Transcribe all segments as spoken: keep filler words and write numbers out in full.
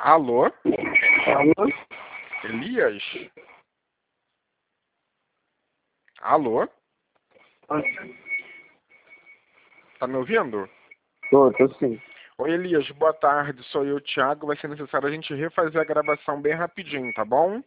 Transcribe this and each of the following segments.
Alô? Alô? Elias? Alô? Tá me ouvindo? Tô, tô sim. Oi, Elias, boa tarde. Sou eu, Thiago. Vai ser necessário a gente refazer a gravação bem rapidinho, tá bom?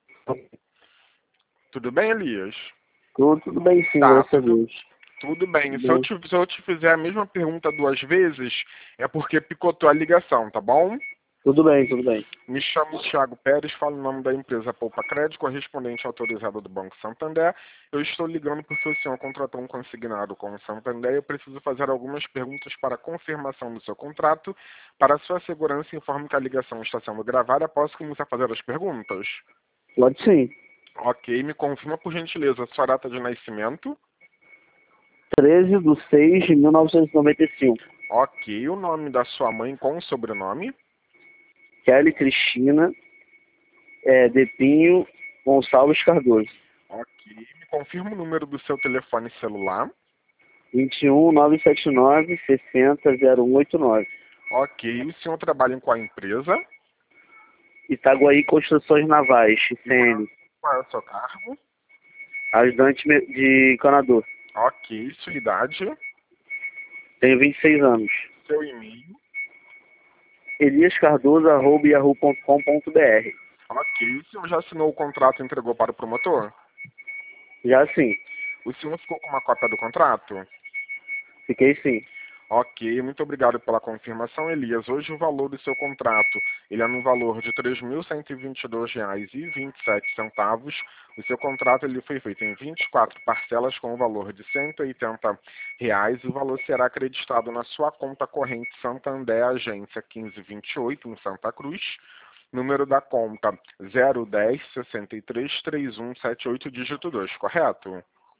Tudo bem, Elias? Tô, tudo bem sim, Tá, graças a tudo, Deus. tudo bem. Tudo Se eu, bem. te, se eu te fizer a mesma pergunta duas vezes, é porque picotou a ligação, tá bom? Tudo bem, tudo bem. Me chamo Thiago Pérez, falo o nome da empresa Poupa Crédito, correspondente autorizado do Banco Santander. Eu estou ligando porque o senhor contratou um consignado com o Santander e eu preciso fazer algumas perguntas para confirmação do seu contrato. Para sua segurança, informe que a ligação está sendo gravada. Posso começar a fazer as perguntas? Pode sim. Ok, me confirma por gentileza a sua data de nascimento. treze de seis de mil novecentos e noventa e cinco. Ok, o nome da sua mãe com o sobrenome. Kelly Cristina é, Depinho Gonçalves Cardoso. Ok, me confirma o número do seu telefone celular. vinte e um, novecentos e setenta e nove, sessenta, zero um oito nove. Ok, o senhor trabalha em qual empresa? Itaguaí Construções Navais, C N. Qual é o seu cargo? Ajudante me- de encanador. Ok, sua idade, Tenho vinte e seis anos. seu e-mail. elias cardoso arroba yahoo ponto com ponto br. Ok, o senhor já assinou o contrato e entregou para o promotor? Já sim. O senhor ficou com uma cópia do contrato? Fiquei sim. Ok, muito obrigado pela confirmação, Elias. Hoje o valor do seu contrato, ele é no valor de três mil cento e vinte e dois reais e vinte e sete centavos. O seu contrato ele foi feito em vinte e quatro parcelas com o valor de cento e oitenta reais. O valor será acreditado na sua conta corrente Santander, agência quinze vinte e oito, em Santa Cruz. Número da conta zero dez, sessenta e três, trinta e um, setenta e oito, dígito dois, correto?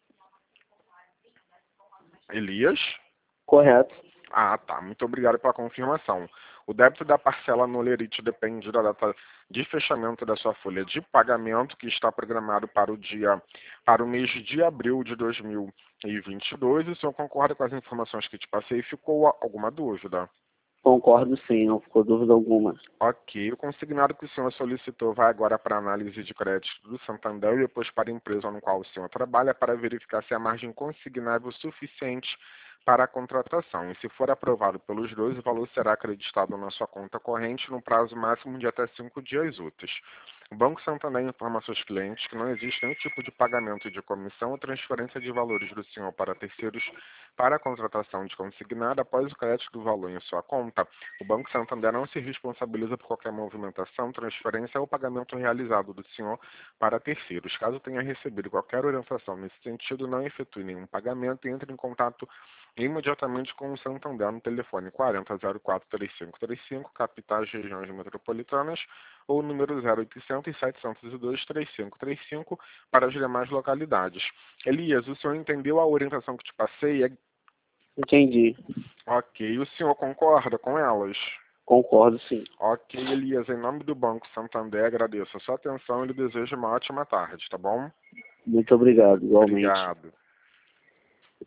Elias? Correto. Ah, tá. Muito obrigado pela confirmação. O débito da parcela no Lerite depende da data de fechamento da sua folha de pagamento, que está programado para o dia, para o mês de abril de dois mil e vinte e dois. O senhor concorda com as informações que te passei? Ficou alguma dúvida? Concordo sim, não ficou dúvida alguma. Ok, o consignado que o senhor solicitou vai agora para a análise de crédito do Santander e depois para a empresa no qual o senhor trabalha para verificar se a margem consignável é suficiente para a contratação. E se for aprovado pelos dois, o valor será acreditado na sua conta corrente no prazo máximo de até cinco dias úteis. O Banco Santander informa aos seus clientes que não existe nenhum tipo de pagamento de comissão ou transferência de valores do senhor para terceiros para a contratação de consignado. Após o crédito do valor em sua conta, o Banco Santander não se responsabiliza por qualquer movimentação, transferência ou pagamento realizado do senhor para terceiros. Caso tenha recebido qualquer orientação nesse sentido, não efetue nenhum pagamento e entre em contato imediatamente com o Santander no telefone quarenta, zero quatro, trinta e cinco trinta e cinco, capitais, regiões metropolitanas, ou número zero oitocentos, setecentos e dois, trinta e cinco trinta e cinco para as demais localidades. Elias, o senhor entendeu a orientação que te passei? É... Entendi. Ok, o senhor concorda com elas? Concordo sim. Ok, Elias, em nome do Banco Santander, agradeço a sua atenção e lhe desejo uma ótima tarde, tá bom? Muito obrigado, igualmente. Obrigado.